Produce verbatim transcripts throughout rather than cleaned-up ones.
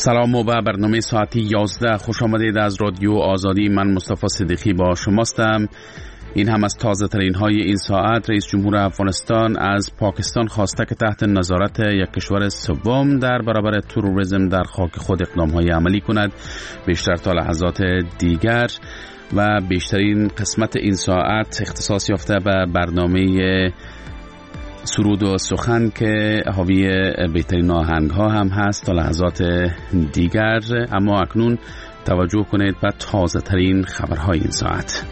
سلام و به برنامه ساعتی یازده خوش آمدید از رادیو آزادی. من مصطفی صدیقی با شماستم. این هم از تازه ترین های این ساعت. رئیس جمهور افغانستان از پاکستان خواسته که تحت نظارت یک کشور سوم در برابر تروریسم در خاک خود اقدام های عملی کند. بیشتر تا لحظات دیگر و بیشترین قسمت این ساعت اختصاص یافته به برنامه سرود و سخن که حاوی بهترین آهنگ ها هم هست تا لحظات دیگر. اما اکنون توجه کنید به تازه ترین خبرهای این ساعت.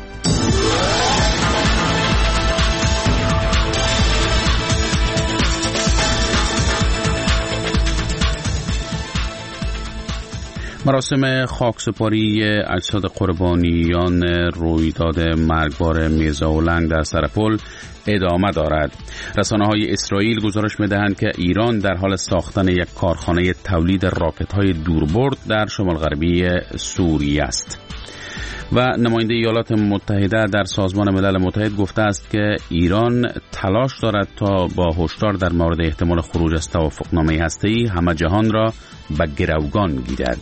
مراسم خاکسپاری اجساد قربانیان رویداد مرگبار میرزاولنگ در سرپل ادامه دارد. رسانه‌های اسرائیل گزارش می‌دهند که ایران در حال ساختن یک کارخانه تولید راکت‌های دوربرد در شمال غربی سوریه است. و نماینده ایالات متحده در سازمان ملل متحد گفته است که ایران تلاش دارد تا با هشدار در مورد احتمال خروج از توافقنامه هسته‌ای همه جهان را به گروگان گیرد.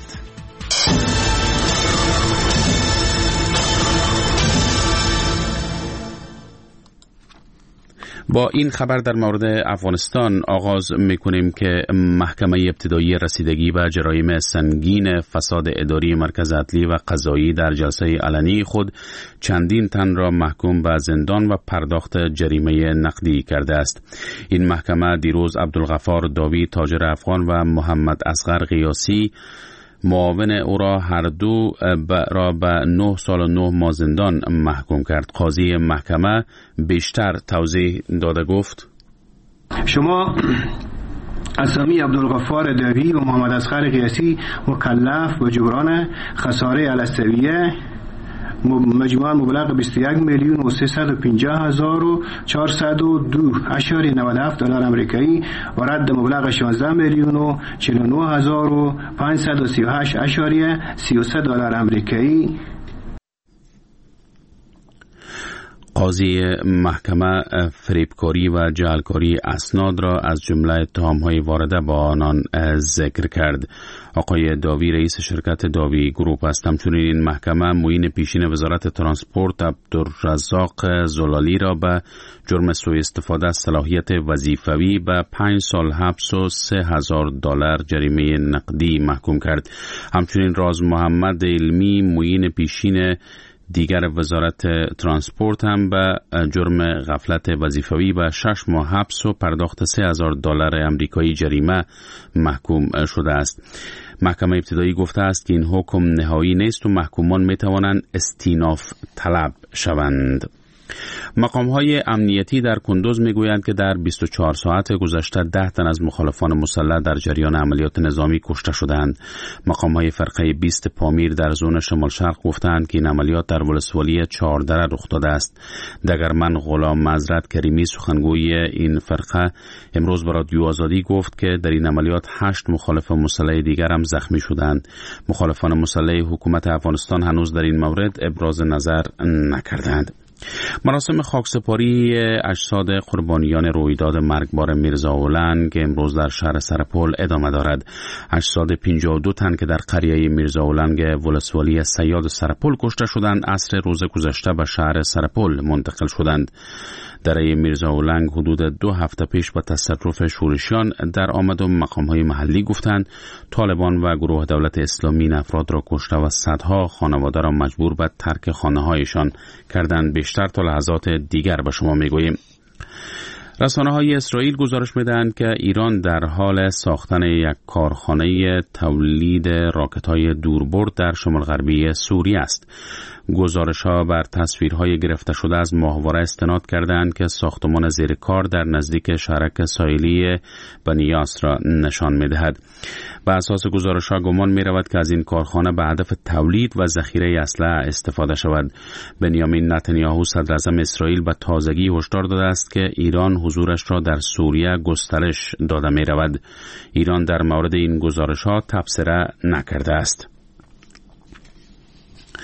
با این خبر در مورد افغانستان آغاز می‌کنیم که محکمه ابتدایی رسیدگی به جرایم سنگین فساد اداری مرکز عدلی و قضایی در جلسه علنی خود چندین تن را محکوم به زندان و پرداخت جریمه نقدی کرده است. این محکمه دیروز عبدالغفار داوی تاجر افغان و محمد اصغر قیاسی معاون او را هر دو را به نه سال و نه ماه زندان محکوم کرد. قاضی محکمه بیشتر توضیح داده گفت: شما اسامی عبدالغفار داوی و محمد اصغر قیاسی مکلف به جبران خساره السویه مجموعاً مبلغ بیست و یک میلیون و سیصد و پنجاه هزار و چهارصد و دو اشاری نود و هفت دلار آمریکایی و رد مبلغ شانزده میلیون و چهل و نه هزار و پانصد و سی و هشت اشاری سی و سه دلار آمریکایی. قاضی محکمه فریبکاری و جعلکاری اسناد را از جمله اتهام‌های وارده با آنان ذکر کرد. آقای داوی رئیس شرکت داوی گروپ است. همچنین این محکمه معین پیشین وزارت ترانسپورت عبدالرزاق زلالی را به جرم سوء استفاده از صلاحیت وظیفوی به پنج سال حبس و سه هزار دلار جریمه نقدی محکوم کرد. همچنین راز محمد علمی معین پیشین دیگر وزارت ترانسپورت هم به جرم غفلت وظیفوی به شش ماه حبس و پرداخت سه هزار دلار آمریکایی جریمه محکوم شده است. محکمه ابتدایی گفته است که این حکم نهایی نیست و محکومان می توانند استیناف طلب شوند. مقام‌های امنیتی در کندوز می‌گویند که در بیست و چهار ساعت گذشته ده تن از مخالفان مسلح در جریان عملیات نظامی کشته شدند. مقام‌های فرقه بیست پامیر در زون شمال شرق گفتند که این عملیات در ولسوالی چهاردره رخ داده است. دگرمن غلام مزرد کریمی سخنگوی این فرقه امروز به رادیو آزادی گفت که در این عملیات هشت مخالف مسلح دیگر هم زخمی شدند. مخالفان مسلح حکومت افغانستان هنوز در این مورد ابراز نظر نکردند. مراسم خاکسپاری اجساد قربانیان رویداد مرگبار میرزاولنگ که امروز در شهر سرپل ادامه دارد. اجساد پنجاه و دو تن که در قریه میرزاولنگ ولسوالی صیاد سرپل کشته شدند عصر روز گذشته به شهر سرپل منتقل شدند. دره میرزاولنگ حدود دو هفته پیش با تصرف شورشیان در آمد و مقام‌های محلی گفتند طالبان و گروه دولت اسلامی این افراد را کشته و صدها خانواده را مجبور به ترک خانه‌هایشان کردند. بیشتر تا لحظات دیگر به شما میگوییم. رسانه‌های اسرائیل گزارش می‌دهند که ایران در حال ساختن یک کارخانه تولید راکت‌های دوربرد در شمال غربی سوریه است. گزارش‌ها بر تصویرهای گرفته شده از ماهواره استناد کردند که ساختمان زیر کار در نزدیک شهرک ساحلی بنیاس را نشان می‌دهد. بر اساس گزارش‌ها گمان می‌رود که از این کارخانه به هدف تولید و ذخیره اسلحه استفاده شود. بنیامین نتانیاهو صدر اعظم اسرائیل به تازگی هشدار داده است که ایران حضورش را در سوریه گسترش داده می‌رود. ایران در مورد این گزارش‌ها تبصره نکرده است.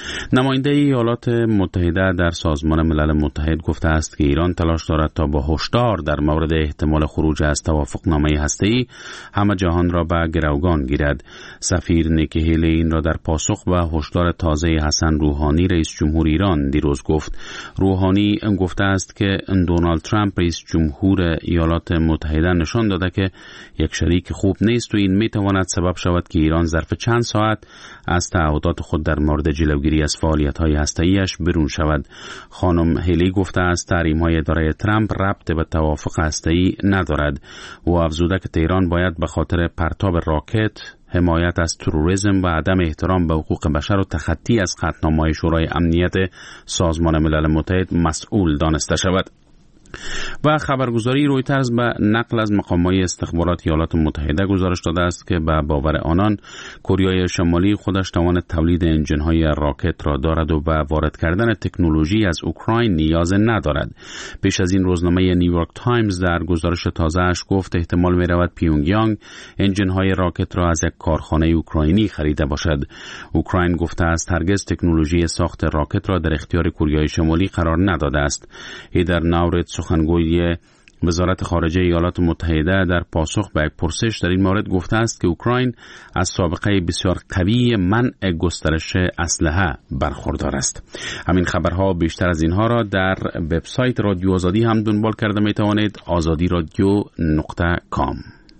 نماینده ایالات متحده در سازمان ملل متحد گفته است که ایران تلاش دارد تا با هشدار در مورد احتمال خروج از توافقنامه هسته‌ای همه جهان را به گروگان گیرد. سفیر نیکی هیلی این را در پاسخ به هشدار تازه حسن روحانی رئیس جمهور ایران دیروز گفت. روحانی گفته است که دونالد ترامپ رئیس جمهور ایالات متحده نشان داده که یک شریک خوب نیست و این میتواند سبب شود که ایران ظرف چند ساعت از تعهدات خود در مورد جلوگیری از فعالیت‌های هسته‌ایش برون شود. خانم هیلی گفته است تحریم‌های اداره ترامپ ربط به توافق هسته‌ای ندارد و افزوده که تهران باید به خاطر پرتاب راکت، حمایت از تروریسم و عدم احترام به حقوق بشر و تخطی از قطعنامه‌های شورای امنیت سازمان ملل متحد مسئول دانسته شود. و خبرگزاری رویترز به نقل از مقام‌های استخبارات ایالات متحده گزارش داده است که به باور آنان کره شمالی خودش توان تولید انجن‌های راکت را دارد و به وارد کردن تکنولوژی از اوکراین نیاز ندارد. پیش از این روزنامه نیویورک تایمز در گزارش تازه‌اش گفت احتمال می‌رود پیونگیانگ انجن‌های راکت را از یک کارخانه اوکراینی خریده باشد. اوکراین گفته است هرگز تکنولوژی ساخت راکت را در اختیار کره شمالی قرار نداده است. هیدر ناورت سخنگوی وزارت خارجه ایالات متحده در پاسخ به یک پرسش در این مورد گفته است که اوکراین از سابقه بسیار قوی منع گسترش اسلحه برخوردار است. همین خبرها بیشتر از اینها را در وبسایت رادیو آزادی هم دنبال کرده می توانید. آزادی رادیو نقطه کام.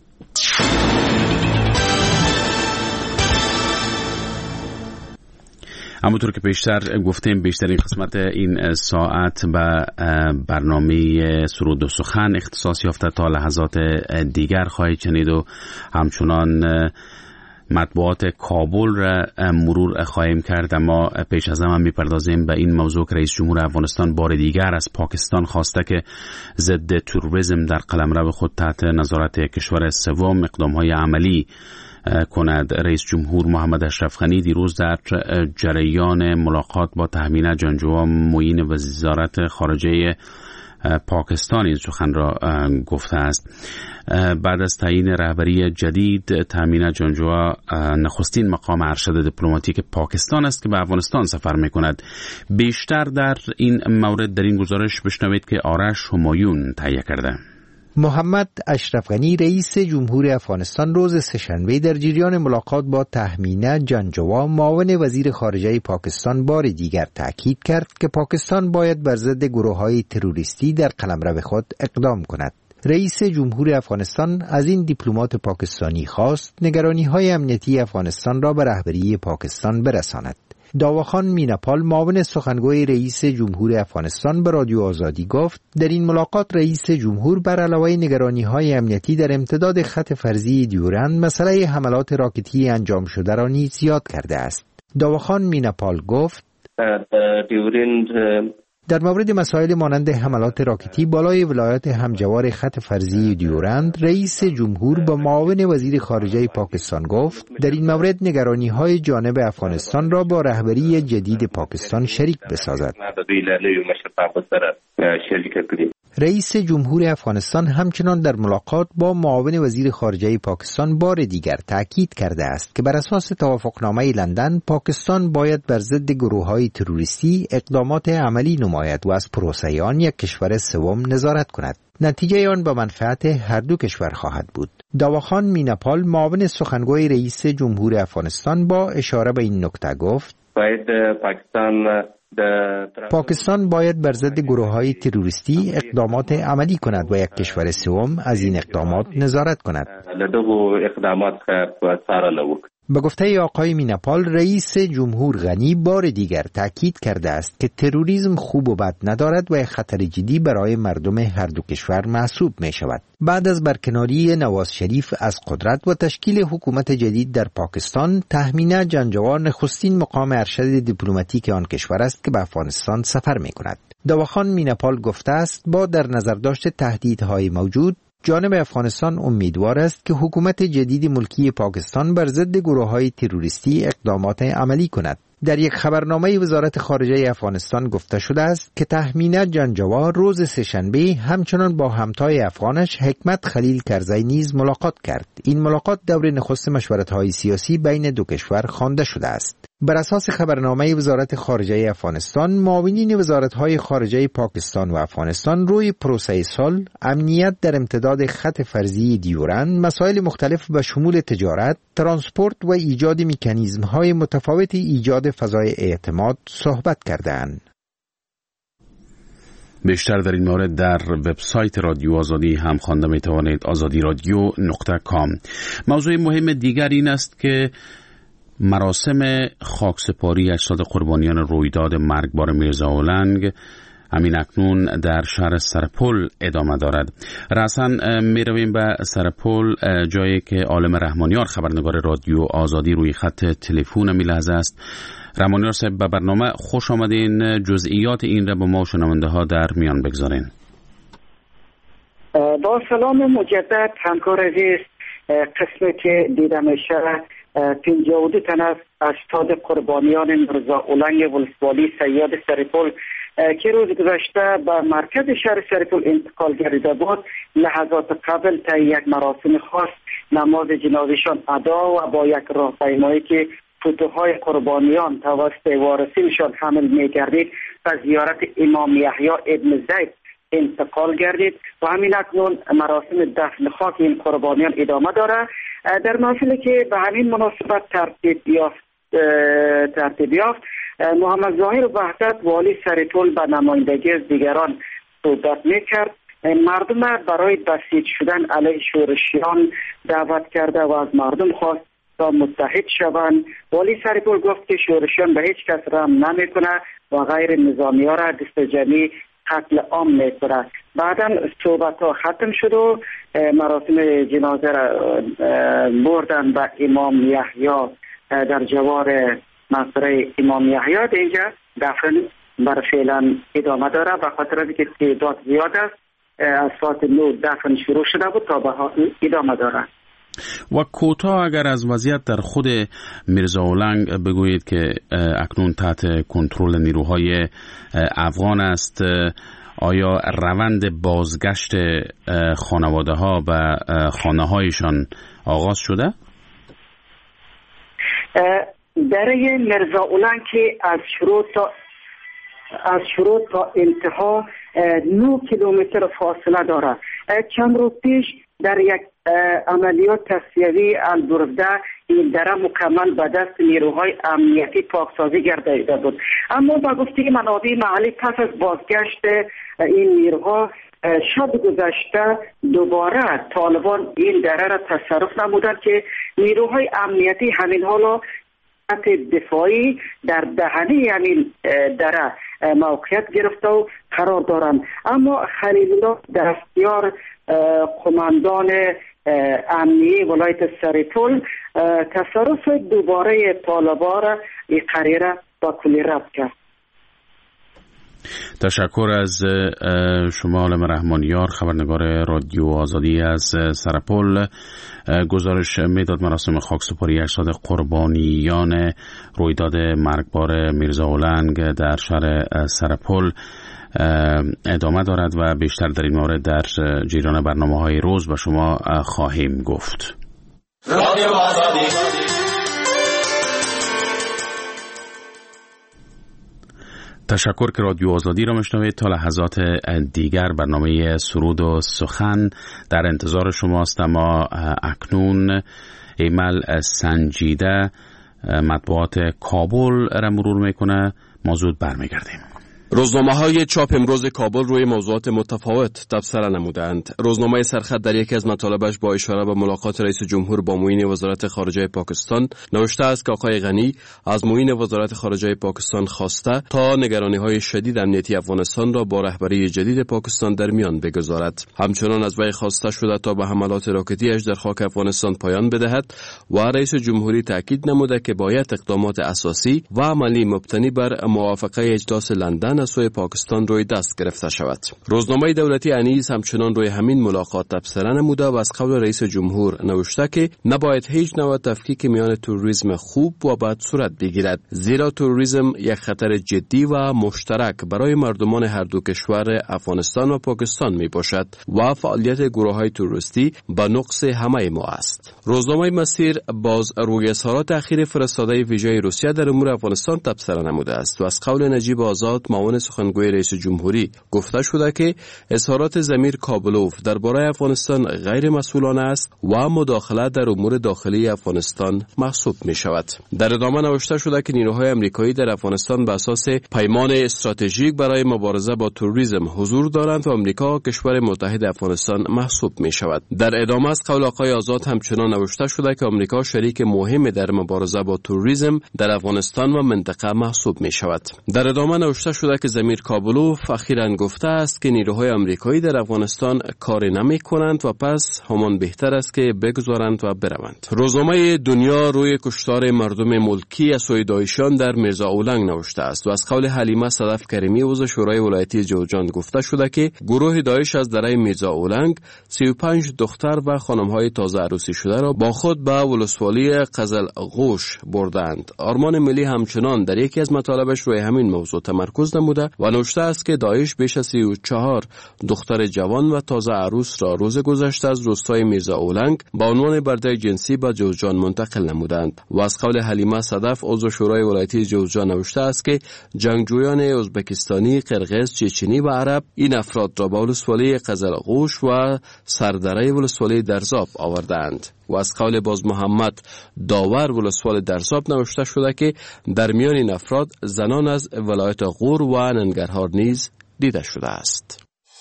همونطور که پیشتر گفتیم بیشترین قسمت این ساعت به برنامه سرود و سخن اختصاص یافته. تا لحظات دیگر خواهید شنید و همچنان مطبوعات کابل را مرور خواهیم کرد، اما پیش از همه میپردازیم به این موضوع که رئیس جمهور افغانستان بار دیگر از پاکستان خواسته که ضد تروریسم در قلمرو خود تحت نظارت کشور سوم اقدام‌های عملی کند. رئیس جمهور محمد اشرف غنی دیروز در جریان ملاقات با تهمینه جانجوا معین وزارت خارجه پاکستان این سخن را گفته است. بعد از تعیین رهبری جدید تهمینه جانجوا نخستین مقام ارشد دیپلماتیک پاکستان است که به افغانستان سفر می‌کند. بیشتر در این مورد در این گزارش بشنوید که آرش همایون تهیه کرده. محمد اشرف غنی رئیس جمهور افغانستان روز سه‌شنبه در جریان ملاقات با تهمینه جانجوا معاون وزیر خارجه پاکستان بار دیگر تاکید کرد که پاکستان باید بر ضد گروه‌های تروریستی در قلمرو خود اقدام کند. رئیس جمهور افغانستان از این دیپلمات پاکستانی خواست نگرانی‌های امنیتی افغانستان را به رهبری پاکستان برساند. داواخان میناپال معاون سخنگوی رئیس جمهور افغانستان به رادیو آزادی گفت در این ملاقات رئیس جمهور بر علاوه نگرانی‌های امنیتی در امتداد خط فرضی دیورند مسئله حملات راکتی انجام شده را نیز یاد کرده است. داواخان میناپال گفت در مورد مسائل مانند حملات راکتی بالای ولایات همجوار خط فرضی دیورند رئیس جمهور با معاون وزیر خارجه پاکستان گفت در این مورد نگرانی‌های جانب افغانستان را با رهبری جدید پاکستان شریک بسازد. رئیس جمهور افغانستان همچنان در ملاقات با معاون وزیر خارجه پاکستان بار دیگر تاکید کرده است که بر اساس توافقنامه لندن پاکستان باید بر ضد گروه‌های تروریستی اقدامات عملی نماید و از پروسه آن یک کشور سوم نظارت کند. نتیجه آن به منفعت هر دو کشور خواهد بود. داواخان میناپال معاون سخنگوی رئیس جمهور افغانستان با اشاره به این نکته گفت باید پاکستان پاکستان باید بر ضد گروه‌های تروریستی اقدامات عملی کند و یک کشور سوم از این اقدامات نظارت کند. به گفته آقای میناپال رئیس جمهور غنی بار دیگر تاکید کرده است که تروریسم خوب و بد ندارد و خطر جدی برای مردم هر دو کشور محسوب می شود. بعد از برکناری نواز شریف از قدرت و تشکیل حکومت جدید در پاکستان، تهمینه جانجوا نخستین مقام ارشد دیپلماتیک آن کشور است که به افغانستان سفر می کند. داواخان میناپال گفته است با در نظر داشت تهدیدهای موجود جانب افغانستان امیدوار است که حکومت جدید ملکی پاکستان بر ضد گروه‌های تروریستی اقدامات عملی کند. در یک خبرنامه وزارت خارجه افغانستان گفته شده است که تهمینه جانجوا روز سه‌شنبه همچنان با همتای افغانش حکمت خلیل کرزی نیز ملاقات کرد. این ملاقات دور نخست مشورت‌های سیاسی بین دو کشور خوانده شده است. بر اساس خبرنامه وزارت خارجه افغانستان، معاونین وزارت‌های خارجه پاکستان و افغانستان روی پروسه صلح، امنیت در امتداد خط فرضی دیورند، مسائل مختلف به شمول تجارت، ترانسپورت و ایجاد مکانیزم‌های متفاوت ایجاد فضای اعتماد صحبت کردند. بیشتر در این مورد در وبسایت رادیو آزادی هم خوانده می توانید، آزادی رادیو نقطه کام. موضوع مهم دیگر این است که مراسم خاکسپاری اجساد قربانیان رویداد مرگبار میرزا اولنگ همین اکنون در شهر سرپل ادامه دارد. رأساً می رویم به سرپل، جایی که عالم رحمانیار خبرنگار رادیو آزادی روی خط تلفن می لحظه است. رحمانیار صاحب، به برنامه خوش آمدین. جزئیات این را با ما شنونده ها در میان بگذارین. با سلام مجدد همکار عزیز، قسمی که دیده میشه پنجاه و دو تن از اجساد قربانیان میرزا اولنگ ولسوالی صیاد سرپل که روز گذشته به مرکز شهر سرپل انتقال گردیده بود، لحظات قبل تا یک مراسم خاص نماز جنازشان ادا و با یک راهپیمایی که فوتوهای قربانیان توسط وارثینشان حمل می‌گردید و زیارت امام یحیی ابن زید انتقال گردید و همین اکنون مراسم دفن خاک این قربانیان ادامه داره. در محفلی که به همین مناسبت ترتیب یافت ترتیب یافت محمد ظاهر وحدت والی سرپل به نمایندگی از دیگران صحبت میکرد. مردم برای بسیج شدن علیه شورشیان دعوت کرده و از مردم خواست تا متحد شوند. والی سرپل گفت که شورشیان به هیچ کس رحم نمیکنه و غیر نظامی ها را دست جمعی قتل عام میکنه. بعدا صحبت ها ختم شد و مراسم جنازه را بردن به امام یحیی در جوار مقبره امام یحیی. اینجا دفن بر فعلا ادامه داره به خاطر اینکه تعداد زیاد است. از ساعت نه دفن شروع شده بود تا به ادامه داره. و کوتاه اگر از وضعیت در خود میرزا اولنگ بگویید که اکنون تحت کنترل نیروهای افغان است، آیا روند بازگشت خانواده ها به خانه هایشان آغاز شده؟ برای میرزا اولنگ که از شروع تا از شروع تا انتها نه کیلومتر فاصله داره، چند روز پیش در یک عملیات تصفیوی البرده این دره مکمل به دست نیروهای امنیتی پاکسازی گردیده بود. اما با گفته منابع محلی پس از بازگشت این نیروها شب گذشته دوباره طالبان این دره را تصرف نمودند که نیروهای امنیتی همین حالا دفاعی در دهنه همین دره موقعیت گرفته و قرار دارند. اما خلیل الله دستیار قماندان امنیه ولایت سرپل تصرف دوباره طالبان را این قریه را با کلی رفت کرد. تشکر از شما عالم رحمانیار خبرنگار رادیو آزادی از سرپل. گزارش میداد مراسم خاکسپاری اجساد قربانیان رویداد مرگبار میرزا اولنگ در شهر سرپل ادامه دارد و بیشتر در این مورد در جریان برنامه‌های روز به شما خواهیم گفت. رادیو آزادی. تشکر که رادیو آزادی را میشنوید. تا لحظات دیگر برنامه سرود و سخن در انتظار شماست. اما اکنون ایمل سنجیده مطبوعات کابل را مرور میکنه. ما زود برمیگردیم. روزنامه‌های چاپ امروز کابل روی موضوعات متفاوت تبصره نمودند. روزنامه سرخط در یکی از مطالبش با اشاره به ملاقات رئیس جمهور با معین وزارت خارجه پاکستان نوشته است که آقای غنی از معین وزارت خارجه پاکستان خواسته تا نگرانی‌های شدید امنیتی افغانستان را با رهبری جدید پاکستان در میان بگذارد. همچنان از وی خواسته شده تا به حملات راکتی‌اش در خاک افغانستان پایان بدهد و رئیس جمهوری تاکید نموده که باید اقدامات اساسی و عملی مبتنی بر موافقه اجلاس لندن کردن از سوی پاکستان روی دست گرفته شود. روزنامه دولتی انیس همچنان روی همین ملاقات تبصره نموده و از قول رئیس جمهور نوشته که نباید هیچ نوع تفکیک میان تروریسم خوب و بد صورت بگیرد، زیرا تروریسم یک خطر جدی و مشترک برای مردمان هر دو کشور افغانستان و پاکستان می باشد و فعالیت گروه‌های تروریستی به نقص همه ما است. روزنامه مسیر باز روی اظهارات اخیر فرستاده ویژه روسیه در امور افغانستان تبصره نموده است و از قول نجیب آزاد معاون سخنگوی رئیس جمهوری گفته شده که اظهارات ضمیر کابلوف درباره افغانستان غیر مسئولانه است و مداخله در امور داخلی افغانستان محسوب می شود. در ادامه نوشته شده که نیروهای امریکایی در افغانستان به اساس پیمان استراتژیک برای مبارزه با تروریسم حضور دارند و امریکا کشور متحد افغانستان محسوب می شود. در ادامه از قول آقای آزاد همچنان نوشته شده که امریکا شریک مهم در مبارزه با تروریسم در افغانستان و منطقه محسوب می شود. در ادامه نوشته شده که ضمیر کابلوف اخیراً گفته است که نیروهای امریکایی در افغانستان کار نمی کنند و پس همان بهتر است که بگذارند و بروند. روزنامه دنیا روی کشتار مردم ملکی از سوی داعشیان در میرزا اولنگ نوشته است و از قول حلیمه صدف کریمی عضو شورای ولایتی جوزجان گفته شده که گروه داعش از دره میرزا اولنگ سی و پنج دختر و خانم‌های تازه عروسی شده را با خود به ولسوالی قزلغوش بردند. آرمان ملی همچنان در یکی از مطالبش روی همین موضوع تمرکز نموده و نوشته است که داعش بیش از سی و چهار دختر جوان و تازه عروس را روز گذشته از روستای میرزا اولنگ با عنوان برده جنسی به جوزجان منتقل نمودند و از قول حلیمه صدف عضو شورای ولایتی جوزجان نوشته است که جنگجویان ازبکستانی، قرقیز، چچنی و عرب این افراد را به ولسوالی قزلغوش و سردره ولسوالی درزاب آوردند. و از قول باز محمد داور ولسوال درزاب نوشته شده که در میان این افراد زنان از ولایت غور و ننگرهار نیز دیده شده است.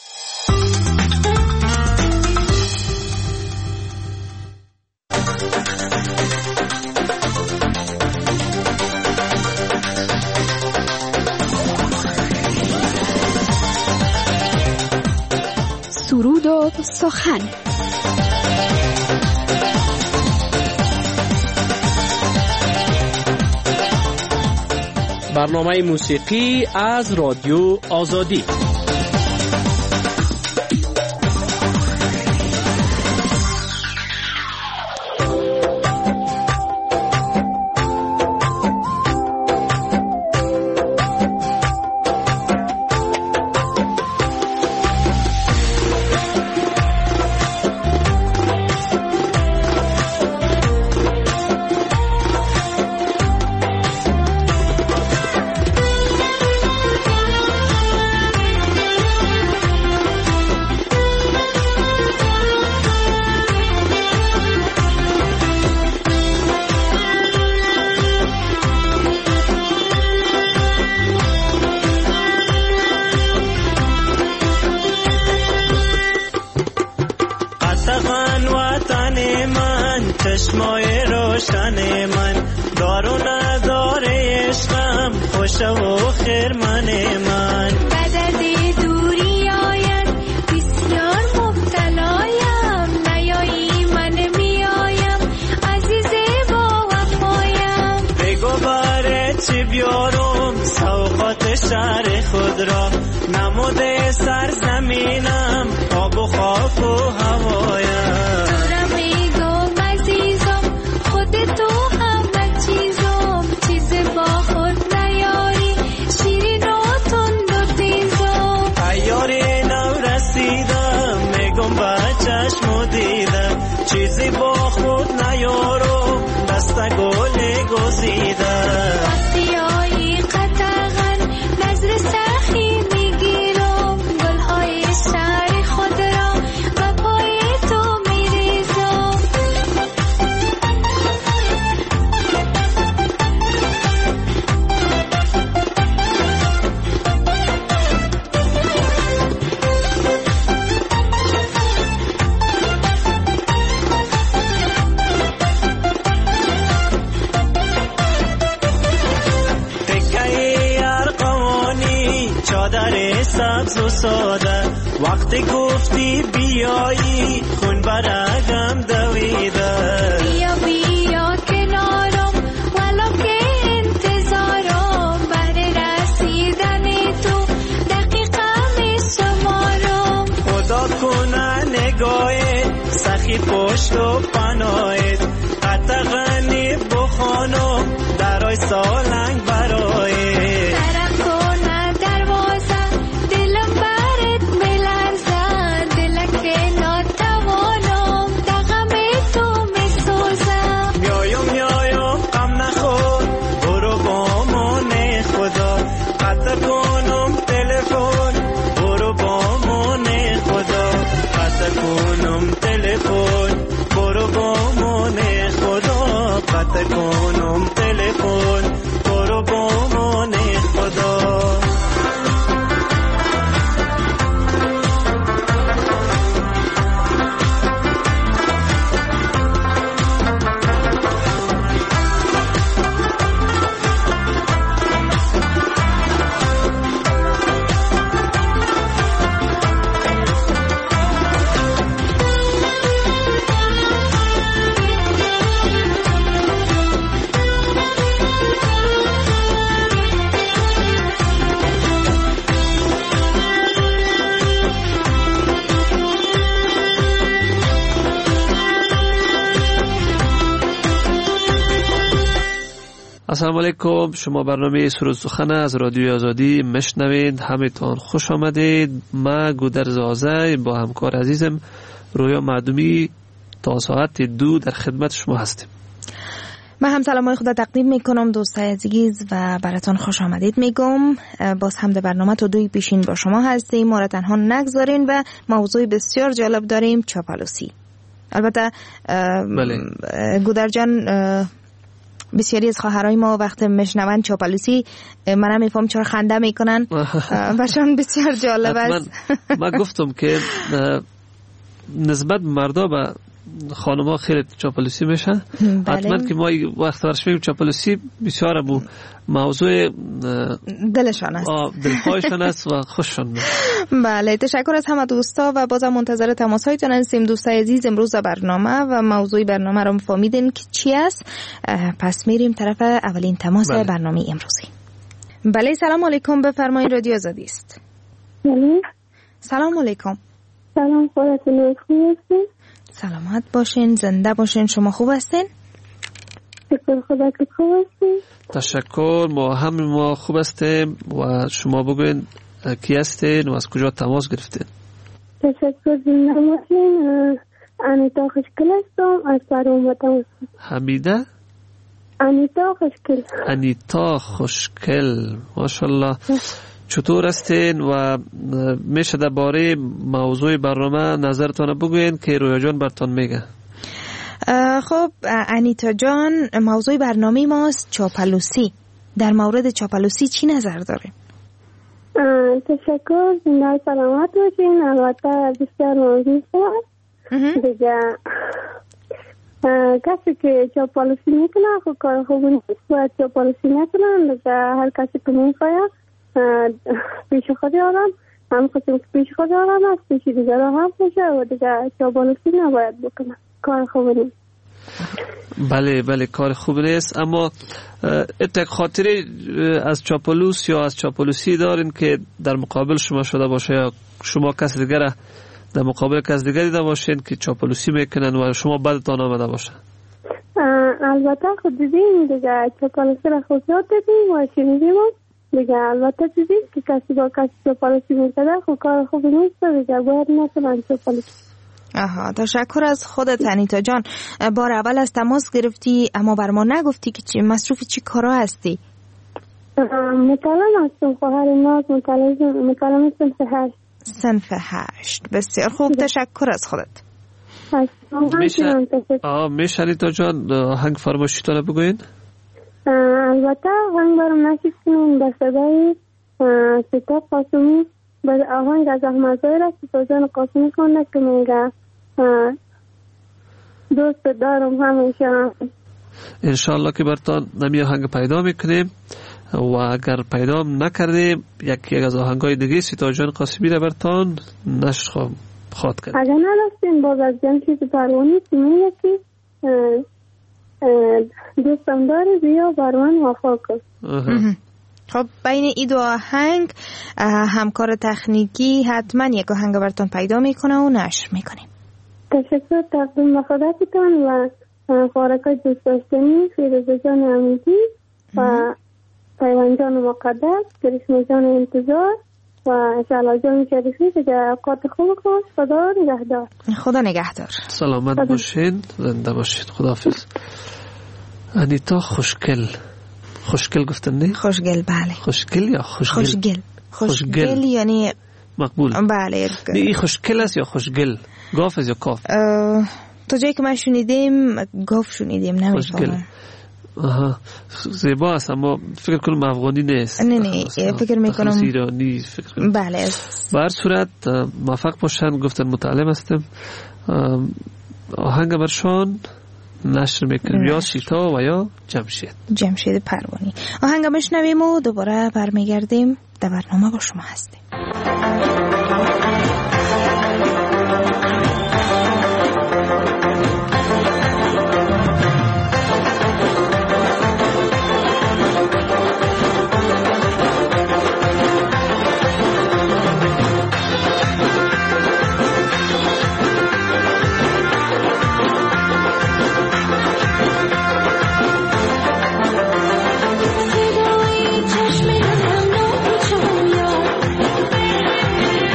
سرود و سخن. برنامه موسیقی از رادیو آزادی. چشمای روشن من دارو نداره عشقم خوش و خرمن من بعد از دوری آید بسیار مبتلایم نیایی من میایم عزیز با وفایم بگو باره چی بیارم سوقات شهر خود را نموده سرزمینم آب و خاک و هوایم چیزی با خود نیارم دست گل گزیدم وقتی آیی قطعاً نظر سخی میگیرم گلهای شهر خود را و پای تو میریزم سبز و ساده وقتی گفتی بیایی خون برگم دویده بیا بیا کنارم ولو که انتظارم بر رسیدن تو بهشت و پناهت قطغنی بخانم درای سالنگ برای درم کنه دروازه دلم برت میلرزه دلک ناتوانم دغم تو میسوزم میایم میایم غم نخور برو با من خدا قطع کنم تلفن برو با من خدا قطع کنم تلفن برو با من خدا قطع کنم تلفن برو با من خدا السلام علیکم. شما برنامه سرود سخن از رادیوی آزادی مشنوید. همتون خوش آمدید. ما گودرز آزای با همکار عزیزم رویا معدومی تا ساعت دو در خدمت شما هستیم. من هم سلامای خدا تقدیم میکنم دوستای عزیز و براتون خوش آمدید میگم. باز هم در برنامه تو دوی پیشین با شما هستیم. ما را تنها نگذارین و موضوع بسیار جالب داریم، چاپلوسی. البته گودر جان، بسیاری از خواهرای ما وقتی میشنون چاپلوسی منم میفهم چرا خنده میکنن باشون بسیار جالب است. من گفتم که نسبت مردا به خانم‌ها خیلی چاپلوسی میشن. حتما که ما وقت ورش میگیم چاپلوسی بسیار ابو موضوع دلشان است، دلخواهشان است و خوششان میاد. بله، تشکر از همه دوستا و بازم منتظر تماس‌هایتون هستیم دوستای عزیز. امروز برنامه و موضوع برنامه رو فهمیدین که چی است. پس میریم طرف اولین تماس بله. برنامه امروزی. بله، سلام علیکم، بفرمایید، رادیو آزادی است. بله. سلام علیکم. سلام، خودتون خوب هستین؟ سلامت باشین، زنده باشین. شما خوب هستین؟ شکر خدا که خوب هستین. تشکر، ما هم ما خوب هستیم و شما بگوین کی هستین و از کجا تماس گرفتین؟ تشکر، زنده باشین. انیتا خوشگل هستم از فرامو تماس. حمیده؟ انیتا خوشگل. انیتا خوشگل، ماشاءالله. چطور هستین و میشه درباره موضوع برنامه نظرتون بگوین که رویا جان براتون میگه؟ خب انیتا جان، موضوع برنامه ماست چاپلوسی. در مورد چاپلوسی چی نظر دارین؟ تشکر، زنده سلامت باشین. البته بسیار موضوع است دیگه. کسی که چاپلوسی میکنه خب کار خوبی نیست، باید چاپلوسی نکنن دیگه. هر کسی که میخواه پیش خود آرام هم خودم پیش خود آرام است، پیش دیگر هم باشه و دیگه چاپلوسی نباید بکنه، کار خوبی نیست. بله بله، کار خوبی نیست. اما اتک خاطره از چاپلوس یا از چاپلوسی دارین که در مقابل شما شده باشه یا شما کس دیگر در مقابل کس دیگر دیده باشین که چاپلوسی میکنن و شما بدتان آمده باشه؟ البته خود دیدیم دیگه، چاپلوسی را خود یاد دیدیم و شنیدیم دیگه. البته دیدیم که کسی با کسی چاپلوسی میکنه خب کار خوبی نیست دیگه، باید نکنن چاپلوسی. آها، تشکر از خودت انیتا جان. بار اول از تماس گرفتی اما بر ما نگفتی که چی مصروف چی کارا هستی؟ مطالعه هستم، خواهر ناز مطالعه صنف هشت. صنف هشت، بسیار خوب، تشکر از خودت. میشه آه میشه انیتا جان هنگ فرمایشتون بگوین؟ البته هنگ برام نشید کنیم به صدای ستاب قاسمی به آهنگ از احمد زایر است که جان قاسمی کنده که میگه دوست دارم همیشه. انشاءالله که برتان نمی آهنگ پیدا میکنیم و اگر پیدا نکردیم یکی از آهنگای دیگه ستا جان قاسمی را برتان نشر خواهد کرد. اگر نداشتین باز از جمشید پروانی که میگه که دوستم داره بیا بروان وفا کن. خب بین ای دو آهنگ همکار تکنیکی حتما یک آهنگ براتون پیدا میکنه و نشر میکنیم. تشکر تقدیم خدمتتان و خارقای دوست داشتنی فیروزه جان امیدی و پیوان جان مقدس، کرشمه جان انتظار و شعلا جان شریفی که در اوقات خوب خوش. خدا نگهدار. خدا نگهدار. سلامت باشین، زنده باشین. خداحافظ. انیتا خوشگل. خوشگل گفتن نه؟ خوشگل بله. خوشگل یا خوشگل؟ خوشگل. خوشگل یعنی مقبول. بله. نه این خوشگل است یا خوشگل؟ گاف است یا کاف؟ تا جایی که من شنیدیم گاف شنیدیم نمیفهمم. آها زیبا است اما فکر کنم افغانی نیست. نه نه فکر میکنم ایرانی فکر کنم. بله. به هر صورت موفق باشن. گفتن متعلم هستم. آهنگ برشان نشر میکنیم یا شیتا و یا جمشید. جمشید پروانی. آهنگ بشنویم و دوباره برمیگردیم. در برنامه با شما هستیم. صدای چشم هم نام چون یاد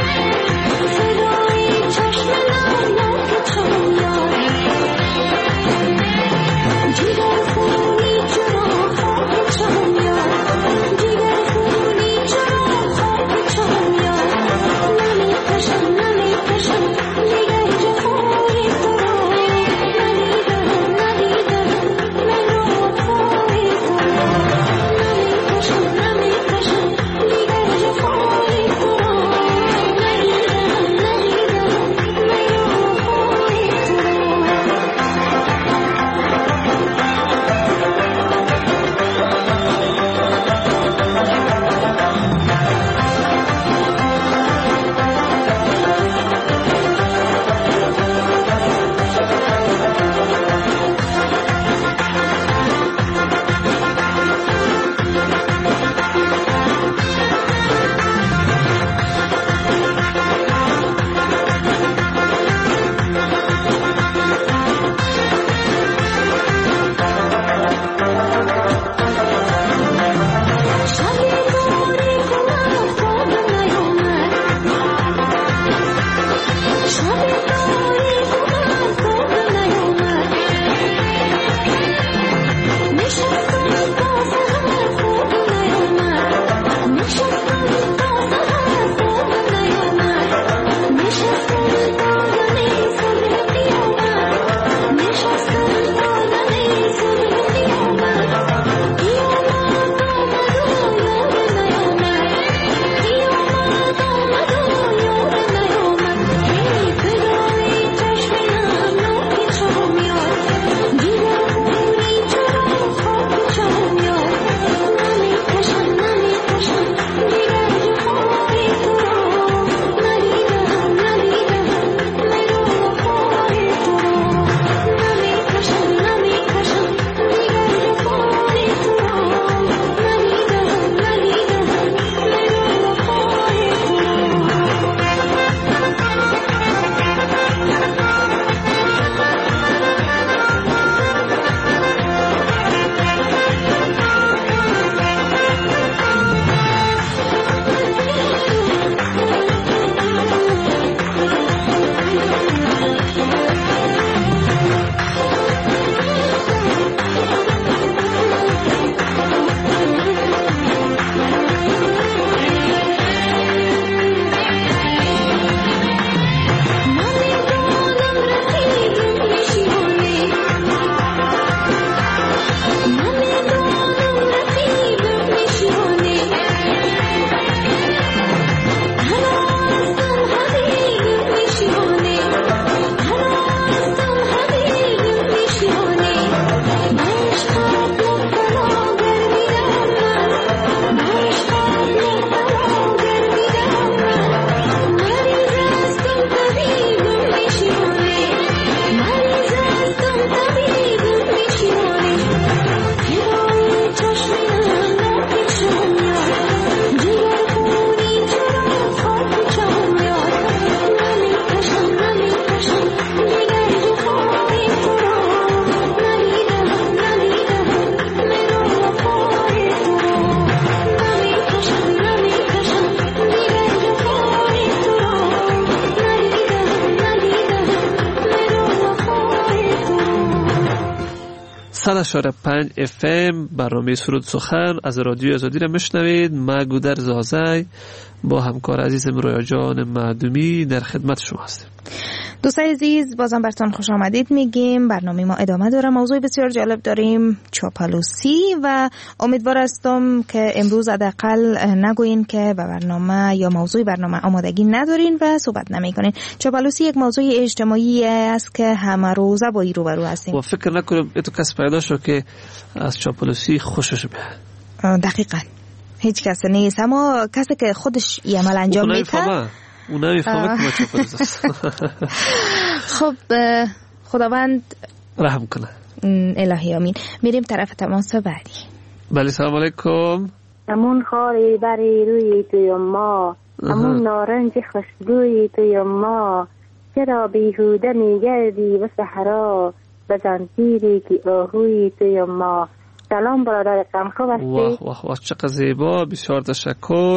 اشاره پنج اف ام برنامه سرود سخن از رادیو آزادی را میشنوید. ما گودر زازای با همکار عزیزم رویا جان معدومی در خدمت شما هستیم. دوستان عزیز بازم براتون خوش آمدید میگیم. برنامه ما ادامه داره، موضوع بسیار جالب داریم، چاپلوسی، و امیدوار هستم که امروز حداقل نگوین که به برنامه یا موضوع برنامه آمادگی ندارین و صحبت نمیکنین. چاپلوسی یک موضوع اجتماعی است که همه روزه با این روبرو هستیم و فکر نکنم تو کس پیدا شد که از چاپلوسی خوشش بیاد. دقیقاً هیچ کس نیست، اما کسی که خودش یه عمل انجام میده اون نمیفهمه که ما چاپلوس است. خب خداوند رحم کنه. الهی آمین. میریم طرف تماس بعدی. بله سلام علیکم. همون خاری بری روی توی ما، همون نارنج خوشبوی توی ما، چرا بیهوده میگردی و صحرا، بزن تیری که آهوی توی ما. سلام برادر قم، خوب هستی؟ واه واه واه چقدر زیبا، بسیار تشکر.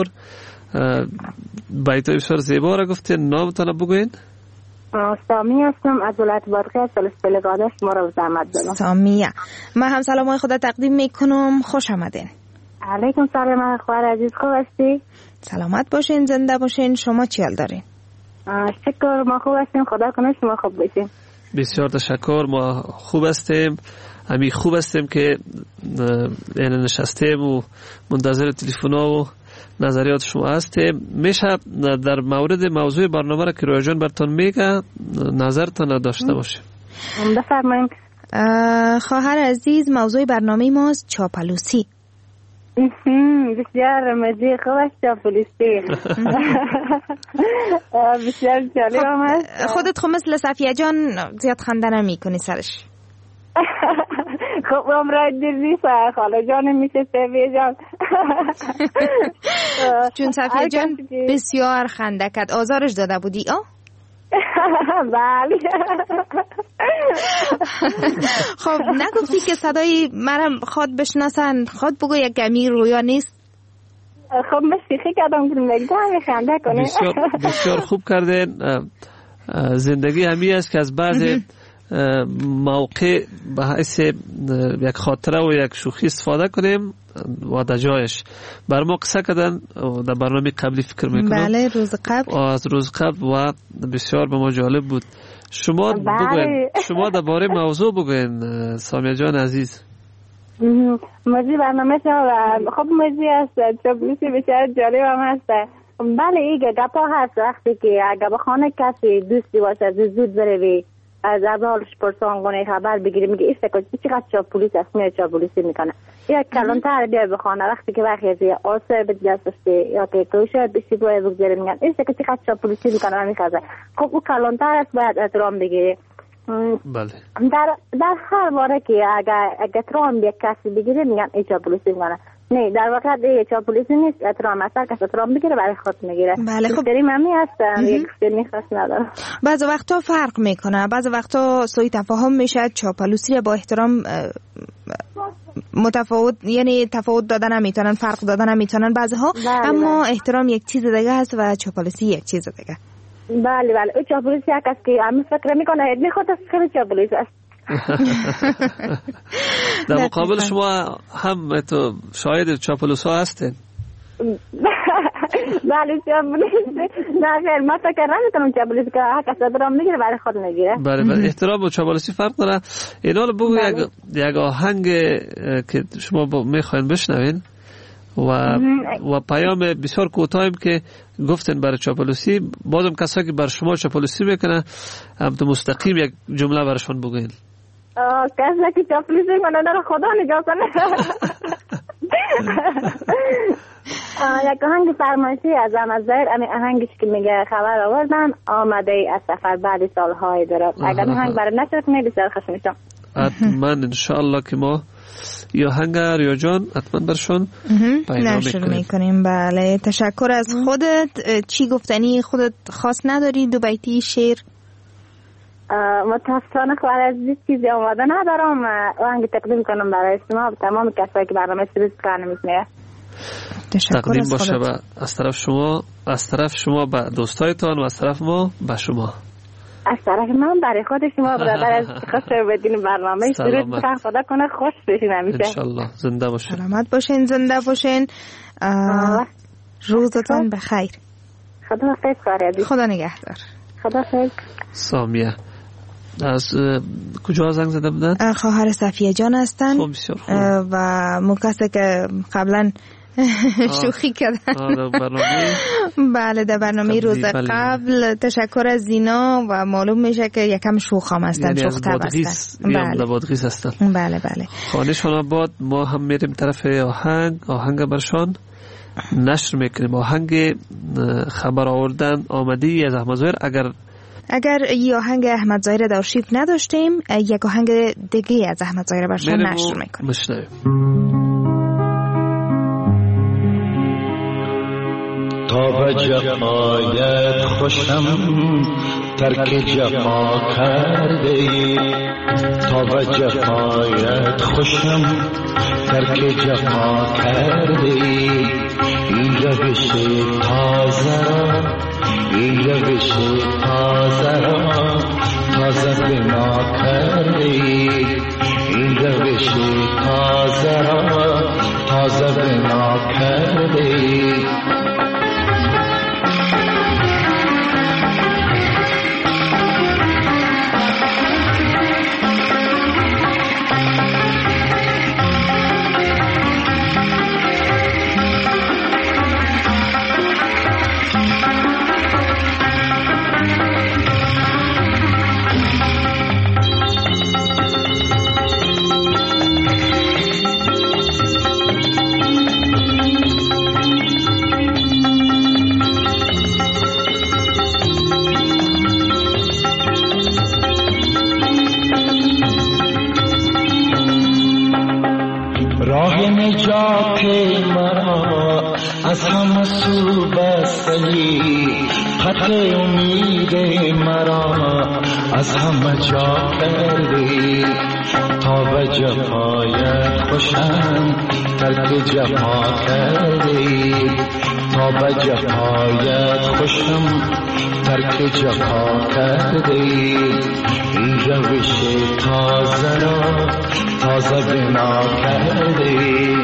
بیتای بسیار زیبا را گفتین، نامتان بگوین؟ سامیه هستم از ولایت بادغیس، سلسله گاده. شما را زحمت دارم. سامیه، من هم سلامای خدا تقدیم میکنم. خوش آمدین. علیکم سلام خواهر عزیز، خوب هستی؟ سلامت باشین، زنده باشین. شما چی حال دارین؟ شکر ما خوب هستیم، خدا کنه شما خوب باشین. بسیار تشکر، ما خوب هستیم. همین خوب هستیم که یعنی نشستیم و منتظر تلفن‌ها و نظریات شما هستیم. میشه در مورد موضوع برنامه را که رویا جان براتون میگه نظرتان داشته باشیم؟ بفرمایید. خواهر عزیز، موضوع برنامه ماست چاپلوسی. بسیار مزه، خوب است چاپلوسی. بسیار جالب هم هست. خودت خب مثل صفیه جان زیاد خنده نمی کنی سرش. خب امرای دیر نیست خاله جان میشه صفیه جان. چون صفیه جان بسیار خنده کرد. آزارش داده بودی آه؟ بله. خب نگفتی که صدای مرم خواد بشناسن؟ خواد بگو یک گمی رویا نیست؟ خب من شیخی کردم که مگدام خنده کنه. بسیار, بسیار خوب کردین. زندگی همی است که از بعض موقع به حیث یک خاطره و یک شوخی استفاده کنیم و در جایش. بر ما قصه کردن در برنامه قبلی فکر میکنم. بله روز قبل. از روز قبل و بسیار به ما جالب بود. شما بگوین، شما در باره موضوع بگوین سامیه جان عزیز. موضوع برنامه شما خب موضوع است چاپلوسی بسیار جالب هم هست. بله ایگه گپا هست وقتی که اگه به خانه کسی دوستی باشه زود بروی از اولش پرسان کنه خبر بگیری میگه ایسته که چقدر چاپلوس است میره چاپلوسی میکنه. یا کلانتر بیا به خانه وقتی که وقتی از آسه به دستشتی یا که توشه بشی باید بگذاری میگن ایسته که چقدر چاپلوسی میکنه همیخوازه. خب او کلانتر است باید احترام بگیری. بله. در در هر باره که اگر احترام به کسی بگیری میگن ای چاپلوسی میکنه. نه در واقع دیگه چاپلوسی نیست، احترام است. کس احترام بگیره برای خود میگیره. بله خب دریم همی هستن یک سری خاص نداره. بعض وقتا فرق میکنه، بعض وقتا سوء تفاهم میشه. چاپلوسی با احترام متفاوت، یعنی تفاوت دادن نمیتونن، فرق دادن نمیتونن بعضها. اما بله. احترام یک چیز دیگه هست و چاپلوسی یک چیز دیگه. بله بله. او چاپلوسی یک است که همین فکر میکنه ادمی خود است که چاپلوس است. در مقابل شما هم تو شاید چاپلوس ها هستین. بله چاپلوس نه خیر ما فکر نمیکنم چاپلوس که هر کس احترام میگیره برای خود میگیره. بله بله احترام و چاپلوسی فرق داره. اینا رو بگو یک یک آهنگ که شما میخواین بشنوین و و پیام بسیار کوتاهیم که گفتن برای چاپلوسی. بازم کسایی که بر شما چاپلوسی میکنه هم تو مستقیم یک جمله برشون بگوین. کسی که چاپلوسی کنه در خدا نگاه کنه. یک آهنگ فرمایشی از احمد ظاهر، امی آهنگش که میگه خبر آوردن آمده ای از سفر بعد سالهای دراب. اگر آهنگ برای نشر کنه بسیار خوش میشم. حتما انشاءالله که ما یا آهنگ ریا جان حتما برشون نشر میکنیم. بله تشکر از خودت. چی گفتنی خودت خاص نداری؟ دو بیتی شعر؟ متاسفانه خواهر عزیز چیزی آماده ندارم. آهنگ تقدیم کنم برای شما و تمام کسایی که برنامه سرویس کنم میشنه. تقدیم باشه با از طرف شما، از طرف شما به دوستایتان و از طرف ما به شما. از طرف من برای خود شما برادر از خوش بدین برنامه درود بخیر، خدا کنه خوش بشین همیشه انشالله. زنده باشین. سلامت باشین، زنده باشین. روزتان بخیر. خدا حافظ کاری. خدا نگهدار. خدا حافظ. سامیه از کجا زنگ زده بودن؟ خواهر صفیه جان هستن و مکسی که قبلا شوخی کردن. بله در برنامه روز قبل. تشکر از زینا و معلوم میشه که یکم شوخ هم هستن، یعنی شوخ طبع هستن. بله بادغیس هستن. بله بله. خانهشان آباد. ما هم میریم طرف آهنگ آهنگ برشان نشر میکنیم. آهنگ خبر آوردن آمدی از احمد ظاهر. اگر اگر یه آهنگ احمد ظاهر در آرشیو نداشتیم، یک آهنگ دیگه از احمد ظاهر برشان نشر میکنیم. مشنویم. تا به جفایت خوشم ترک جفا کرده ای، تا به جفایت خوشم ترک جفا کرده ای، این روش تازه را این روش تازه را تازه بنا کرده ای، این روش تازه را تازه بنا کرده ای. نجات مرا از همه سو بستگی، خط امید مرا از همه جا کردی، تا به جفایت خوشم ترک جفا کردی، تا به جفایت خوشم ترک جفا کردی، این روش تازه را تازه بنا کردی.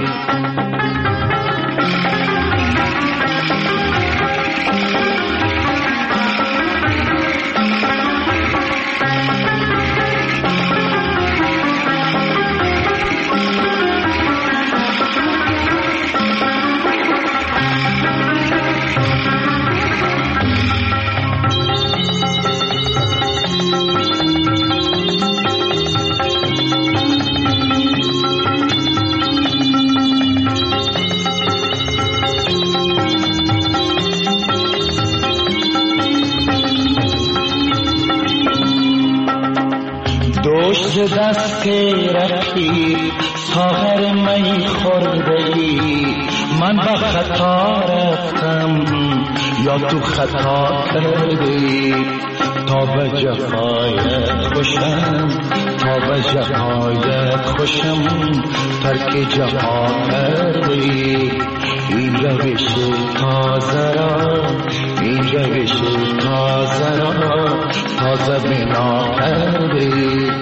دوش دست رفتی ساغر می خورده‌ای، من به خطا رفتم یا تو خطا کردی، تا به جفایت خوشم تا به جفایت خوشم ترک جفا کردی، این روش تازه را این روش تازه را تازه بنا کردی.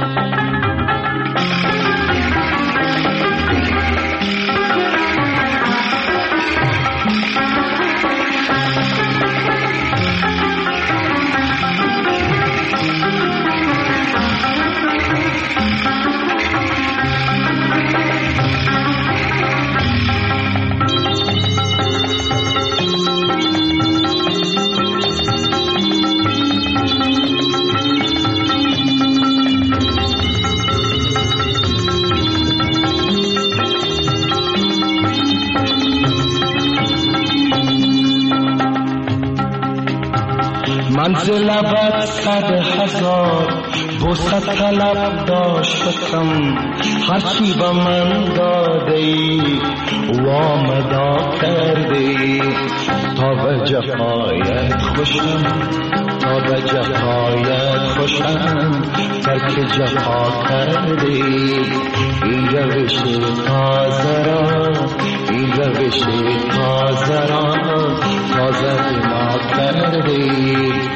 منزل لبت صد هزار بوست طلب داشتم، هرچی به من داده ای وامدا کرده ای، تا به جفایت خوشم تا به جفایت خوشم ترک جفا کرده ای، این روش تازه را این روش تازه را تازه بنا کرده ای، تا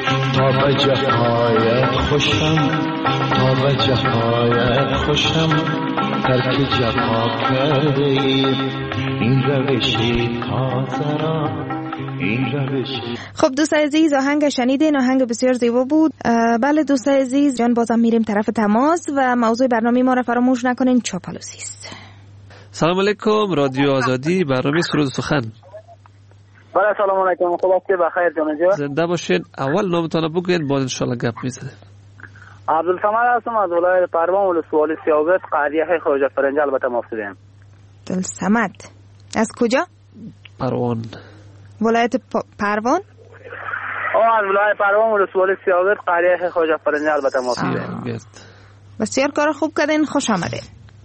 تا به جفایت خوشم تا به جفایت خوشم ترک جفا کرده این روشی تازه را این روشی. خب دوستان عزیز آهنگ شنیدین، آهنگ بسیار زیبا بود. بله دوستان عزیز جان بازم میریم طرف تماس و موضوع برنامه ما را فراموش نکنین چاپلوسی است. سلام علیکم رادیو آزادی برنامه سرود سخن. بله سلام علیکم خوب هستی بخیر جان جان زنده باشین. اول نامتون بگین بعد ان شاء الله گپ میزنیم. عبدالصمد هستم از ولایت پروان ولسوالی سیاوت قریه خواجه فرنج البته مفسدیم. عبدالصمد از کجا؟ پروان ولایت پ... پروان؟ آه از ولایت پروان ولسوالی سیاوت قریه خواجه فرنج البته مفسدیم. بسیار کار خوب کردین، خوش آمدین.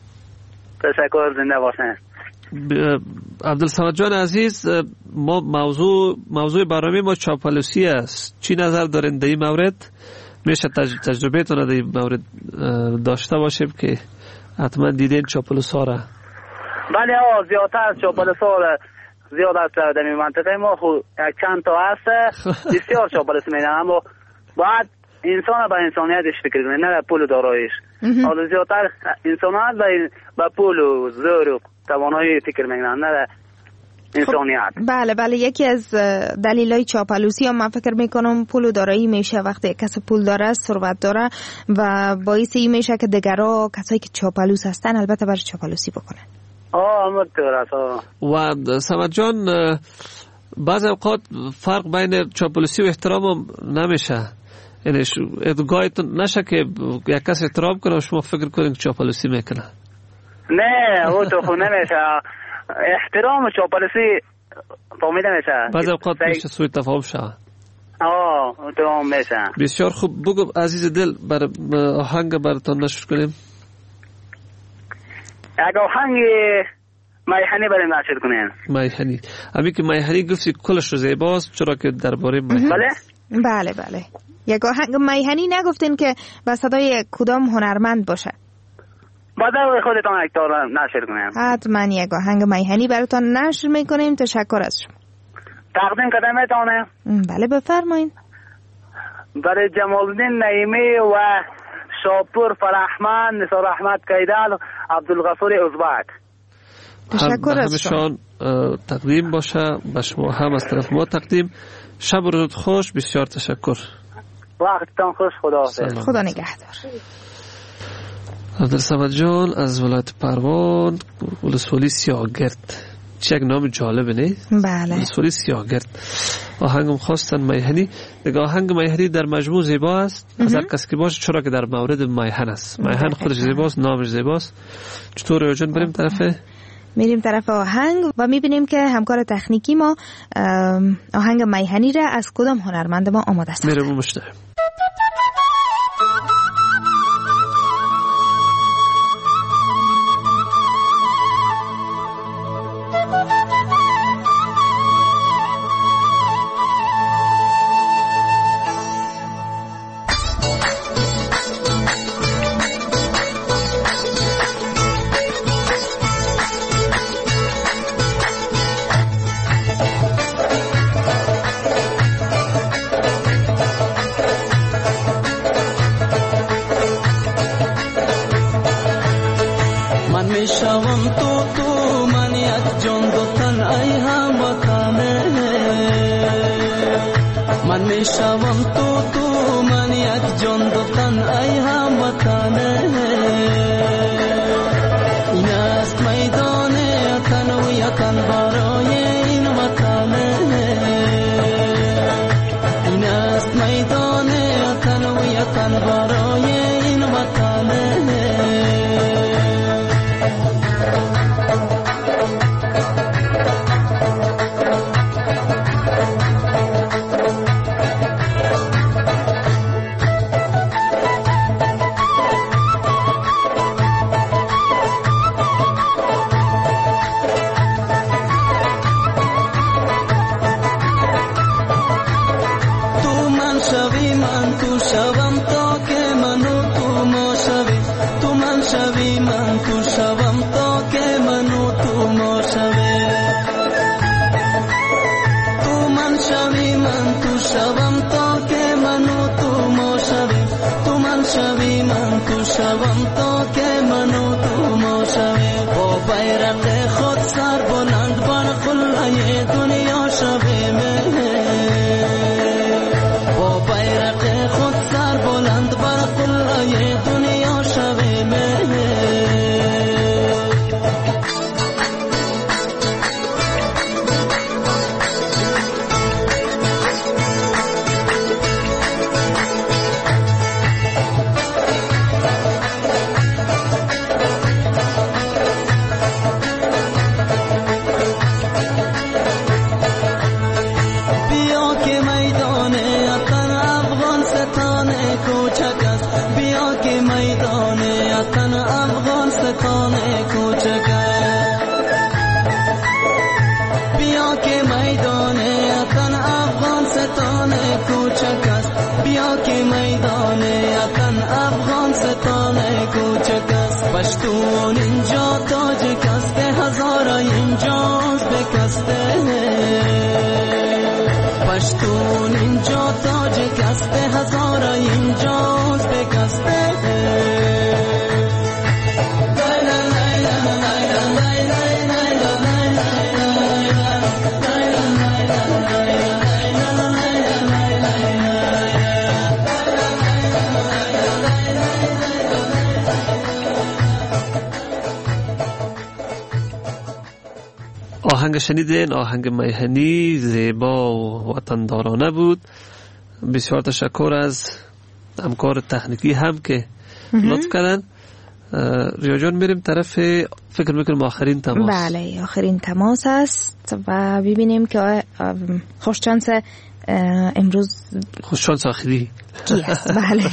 تشکر زنده باشین. عبدالصمد جان عزیز ما موضوع موضوع برنامه ما چاپلوسی است. چی نظر دارین در این مورد؟ میشه تج... تجربه تون در این مورد داشته باشیم که حتما دیدین چاپلوس ها را. بله آه زیادتر چاپلوس ها را زیاد است در این منطقه ما خود چند تا هست بسیار چاپلوس میدن اما باید انسان با انسانیتش فکر کنه نه پول و دارایش. حالا زیادتر انسانیت با پول و زور و توانایی فکر میکنن نه انسانیت. خب بله بله یکی از دلایل چاپلوسی هم من فکر میکنم پول و دارایی میشه. وقتی کسی پول داره ثروت داره و باعث این میشه که دیگرها کسایی که چاپلوس هستن البته برای چاپلوسی بکنن. آه همونطور است. و صمد جان بعض اوقات فرق بین چاپلوسی و احترام هم نمیشه. یعنی گاهیتون نشه که یک کس احترام کنه و شما فکر کنید چاپلوسی میکنه. نه او تو خود نمیشه. احترام و چاپلوسی فهمیده میشه. بعض اوقات میشه سوء تفاهم شه. آه احترام میشه. بسیار خوب. بگو عزیز دل بر آهنگ براتون نشر کنیم. یک آهنگ میهنی برای نشر کنیم. میهنی. امی که میهنی گفتی کلش رو زیباست چرا که درباره میهنی. بله بله بله یک آهنگ میهنی نگفتین که با صدای کدام هنرمند باشه؟ بعد خودتان یک تار نشر کنیم. حتما یک آهنگ میهنی براتون نشر میکنیم. تشکر از شما. تقدیم کدامتانه؟ بله بفرمایید. برای جمالدین نعیمی و شاپور فرحمن نثار احمد کیدل عبدالغفور ازبک. تشکر از شما. همشان تقدیم باشه به شما هم از طرف ما تقدیم. شب و روز خوش. بسیار تشکر. وقتتان خوش. خدا حافظ. خدا نگهدار. عبدالصمد جان از ولایت پروان ولسوالی سیاهگرد. چه یک نام جالبه نه؟ بله. ولسوالی سیاهگرد. آهنگم خواستن میهنی. دیگه آهنگ میهنی در مجموع زیبا است از هر کس که باشه چرا که در مورد میهن است. میهن خودش زیباست، نامش زیباست. چطور جان بریم طرفه؟ میریم طرف آهنگ و میبینیم که همکار تکنیکی ما آهنگ میهنی را از کدام هنرمند ما آماده است. میریم مشتاق. بیرق خود سر بلند بر قله دنیا شویم با بیرق خود سر بلند بر قله دنیا شویم پشتون اینجا تاج کسته هزارا اینجاست بکسته پشتون اینجا تاج کسته هزارا اینجاست بکسته آهنگ شنیدین، آهنگ میهنی زیبا و وطندارانه بود. بسیار تشکر از همکار تکنیکی هم که لطف کردن. ریا جان میریم طرف فکر میکنم آخرین تماس. بله آخرین تماس است و ببینیم که خوششانس امروز خوششانس آخری کی است. بله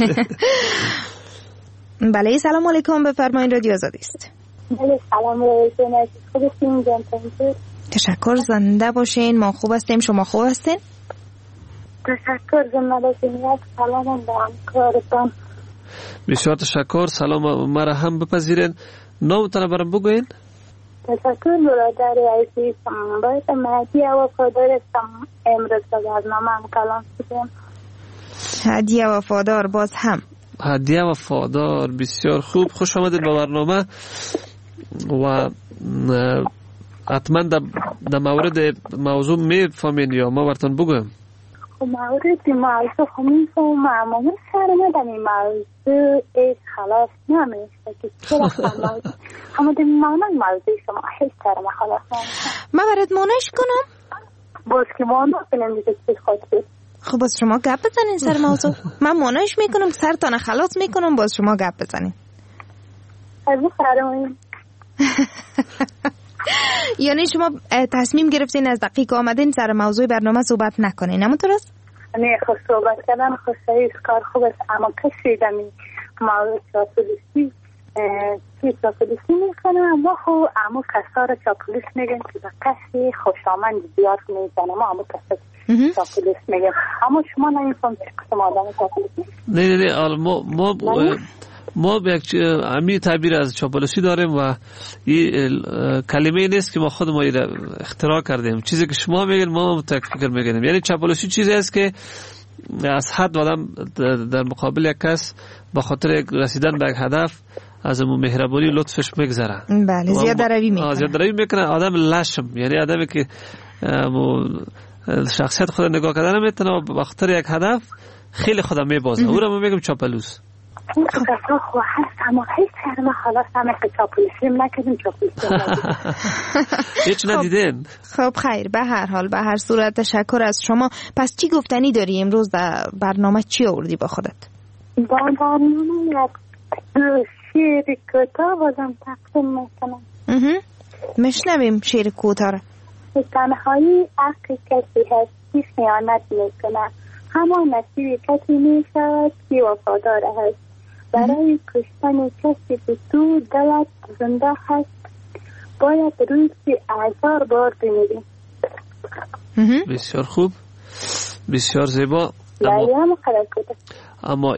بله سلام علیکم، بفرمایید رادیو آزادی است. بله سلام علیکم، خوبین جان؟ تشکر، زنده باشین. ما خوب هستیم، شما خوب هستین؟ تشکر، زنده باشین. سلام به همکارتان. بسیار تشکر، سلام مرا هم بپذیرین. نامتان برام بگوین. تشکر برادر عزیز، باید مهدی وفادار هستم. امروز به برنامه هم کلام شدیم. هدیه وفادار باز هم هدیه وفادار، بسیار خوب، خوش آمدید به برنامه. و حتما در مورد موضوع میفهمین یا ما براتون بگویم؟ مورد موضوع خب میفهمم، اما سرمه در این موضوع ایش خلاص نمیشه که چرا خلاص اما در مانن موضوع شما هیچ سرمه خلاص نمیشه. من برات مانش کنم؟ باز که مانه کنم دیگه چیز خود بید. خب باز شما گپ بزنین سر موضوع. من مانش میکنم، سرتان خلاص میکنم، باز شما گپ بزنین. از این فرماییم. یعنی شما تصمیم گرفتین از دقیق آمدین سر موضوع برنامه صحبت نکنین، همونطور است؟ نه خود صحبت کردن خود صحیح کار خوب است، اما کسی دمی موضوع چاپلوسی چی چاپلوسی میکنه، اما خود اما کسا را چاپلوس میگن که به کسی خوش آمد زیاد میزنه، ما اما کسی چاپلوس میگن، اما شما نمیفهم که قسم آدم چاپلوسی. نه نه نه ما ما ما به یک امی تعبیر از چاپلوسی داریم و این کلمه نیست که ما خود ما اختراع کردیم. چیزی که شما میگین ما متفق فکر میگیم. یعنی چاپلوسی چیزی است که از حد آدم در مقابل یک کس به خاطر رسیدن به یک هدف از اون مهربانی لطفش میگذره. بله زیاده روی میکنه. زیاده روی میکنه، آدم لشم، یعنی آدمی که شخصیت خود نگاه کردن نمیتونه به خاطر یک هدف خیلی خودم میبازه. او رو ما میگیم چاپلوس. این تو کسا خواه هست، اما هیچ سرمه خلاص همه که چاپلوسیم نکردیم، چاپلوسیم ندیدیم. هیچ ندیدین؟ خب خیر، به هر حال به هر صورت تشکر از شما. پس چی گفتنی داری امروز در برنامه؟ چی آوردی با خودت؟ با برنامه یک شعر کوتاه بازم تقسیم میکنم. مشنویم شعر کوتاه را. تنهایی عقل کسی هست که خیانت میکنه، همان نصیب کسی میشود که وفادار هست. برای کشتن کسی که تو دلت زنده هست باید روزی هزار بار بمیریم. بسیار خوب، بسیار زیبا. اما, اما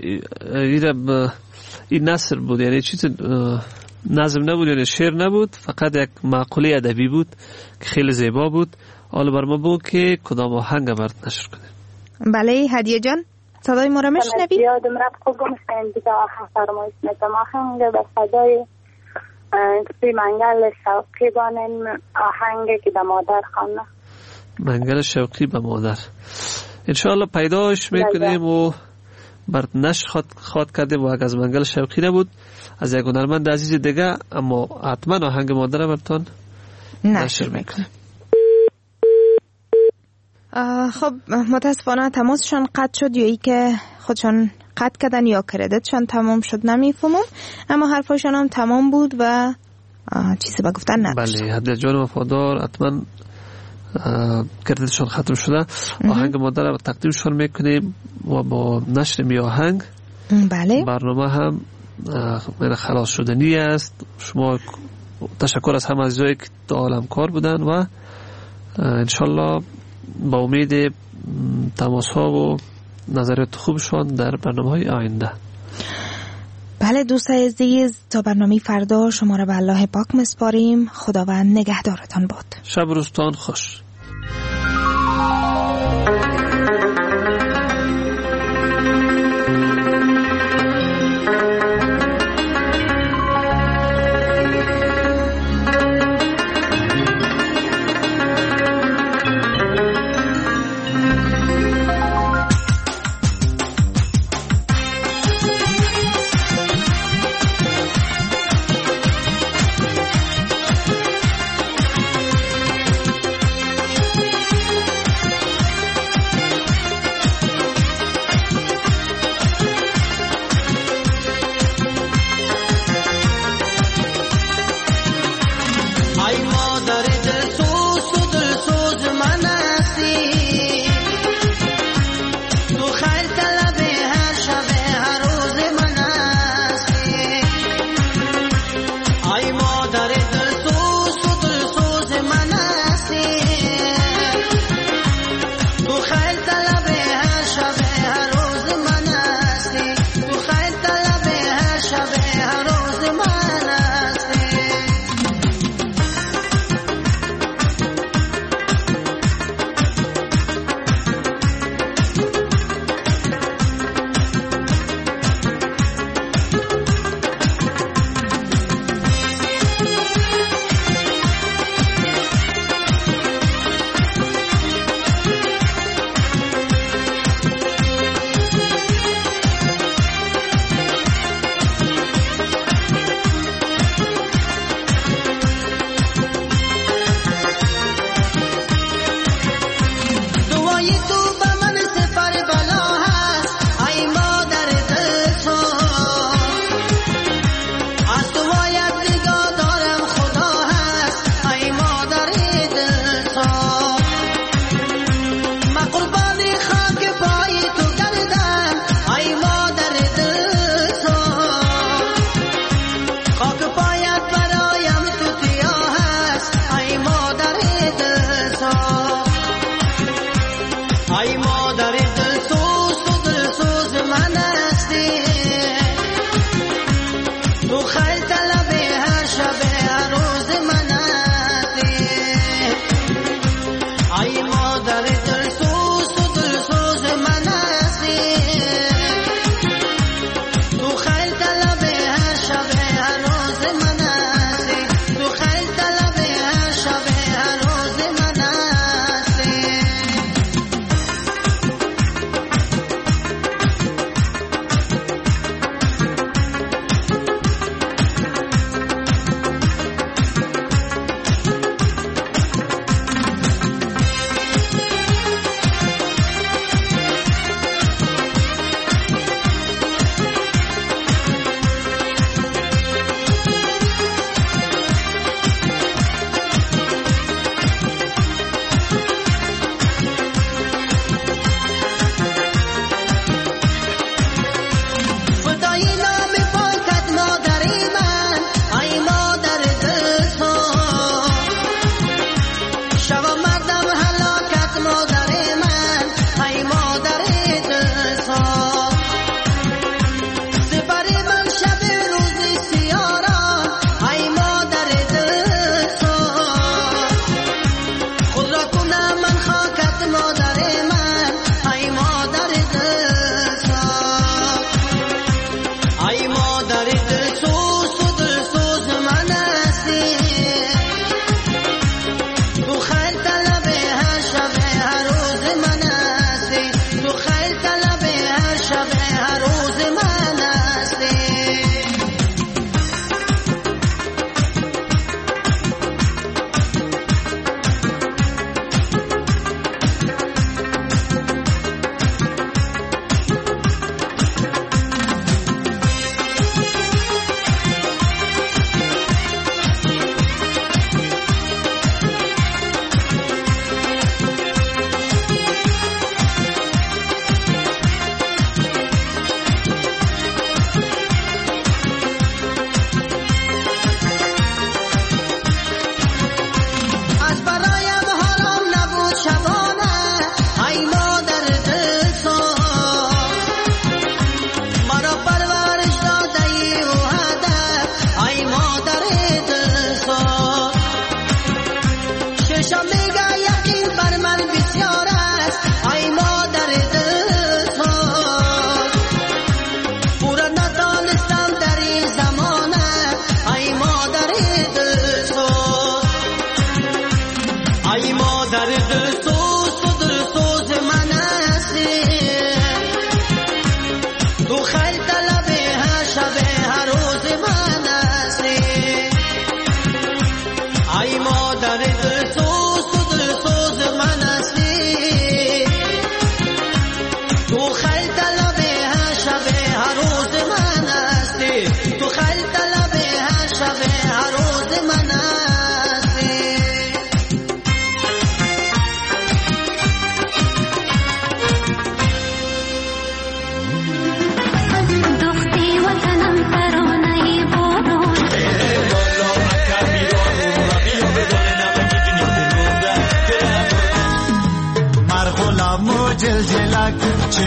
این نثر بود، یعنی چیز نظم نبود، یعنی شعر نبود، فقط یک مقوله ادبی بود که خیلی زیبا بود. حالا بر ما بگو که کدام آهنگ برات نشر کنیم. بله هدیه جان، صدای ما را میشنوی؟ یادم رفت خوب گمشتن دیگه آهنگ فرمایش میکنم. آهنگ به صدای سی منگل شوقی بانیم آهنگی که به مادر خوانه. منگل شوقی به مادر انشاءالله پیداش میکنیم و بر نشر خواد, خواد کردیم و اگر از منگل شوقی نبود از یک هنرمند عزیز دیگه اما حتما آهنگ مادر براتون نشر میکنیم. خب متاسفانه تماسشان قطع شد یا ای که خودشان قطع کردن یا کردتشان تمام شد نمیفهمم، اما حرفشان هم تمام بود و چیزی به گفتن نداشت. بله هدیه جان وفادار حتما کردتشان ختم شده. آهنگ مادر رو تقدیمشان میکنیم و با نشر می آهنگ بله برنامه هم من خلاص شدنی است. شما تشکر از همه عزیزایی که تا عالم کار بودن و انشالله با امید تماس ها و نظریات خوبشان در برنامه های آینده. بله دوستای عزیز تا برنامه فردا شما را به الله پاک مسپاریم. خداوند نگهدارتان باد. شب روزتان خوش.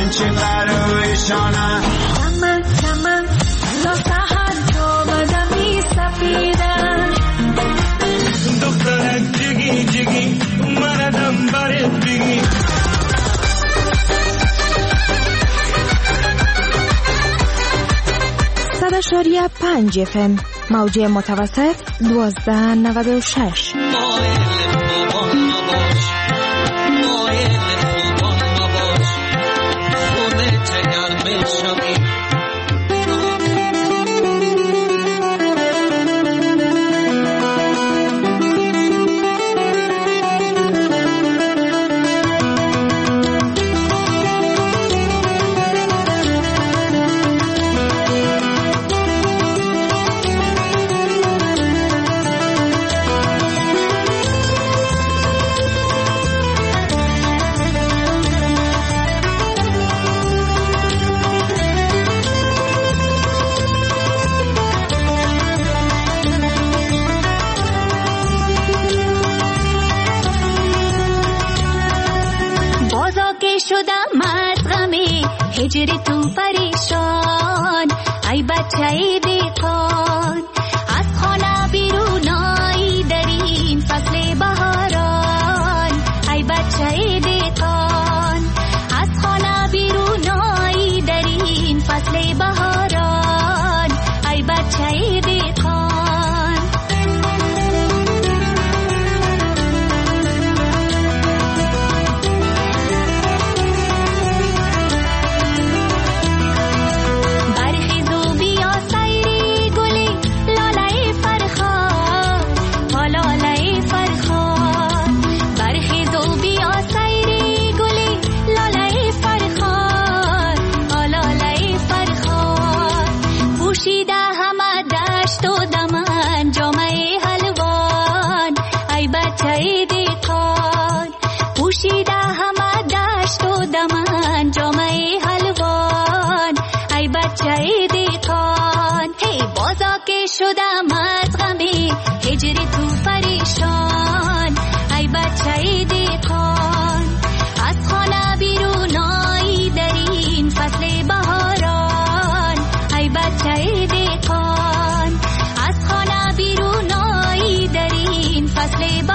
چه پرویشانه کمن کمن تا سحر جامدمی سفیدن دخترک جگی جگی مردم برد بگی صد اشاریه پنج اف ام موجه متوسط دوازده نود و شش. هجر تو پریشان ای بچه دیقان از خانه بیرون آی در این فصل بهاران ای بچه دیقان از خانه بیرون آی در این فصل بهاران ای بچه دیقان شدم از غمی هجر تو پریشان ای بچه دیقان از خانه بیرون آی در این فصل بهاران ای بچه دیقان از خانه بیرون آی در این فصل بهاران